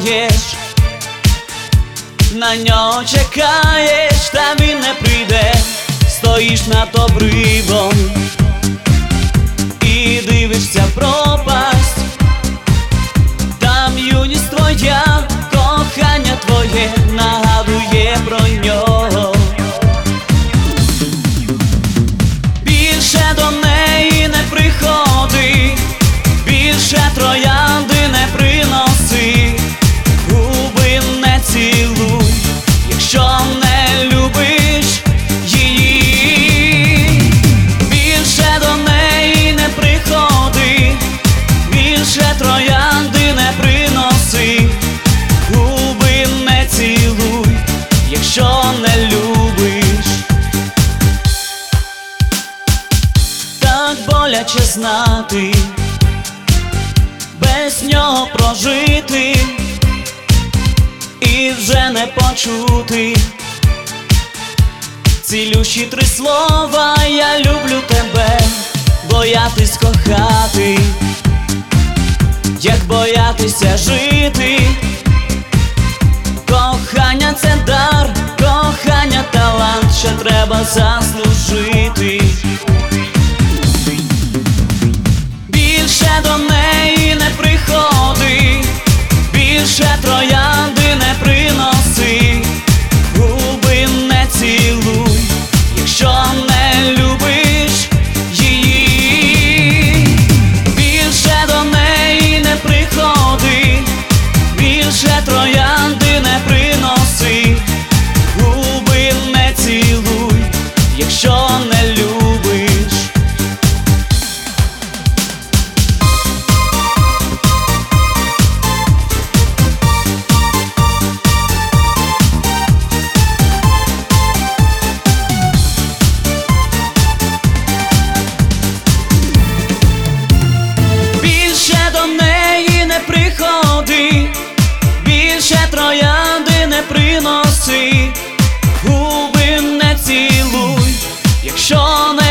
знаєш, на нього чекаєш, та він не прийде. Стоїш над обривом і дивишся в пропасть. Там юність твоя, кохання твоє нагадує про нього. Більше до неї не приходи, більше троянди не приноси, губи не цілуй, якщо не любиш її. Більше до неї не приходи, більше троянди не приноси, губи не цілуй, якщо не любиш. Так боляче знати, без нього прожити і вже не почути цілющі 3 слова: я люблю тебе. Боятись кохати, як боятися жити. Кохання — це дар, кохання — талант, ще треба заслужити. Більше до неї не приходи, більше троянди не приноси, губи не цілуй, якщо не любиш її. Більше до неї не приходи, більше троянди не приноси, губи не цілуй, якщо не любиш. Більше до неї не приходи, більше троянди не приноси, губи не цілуй, якщо не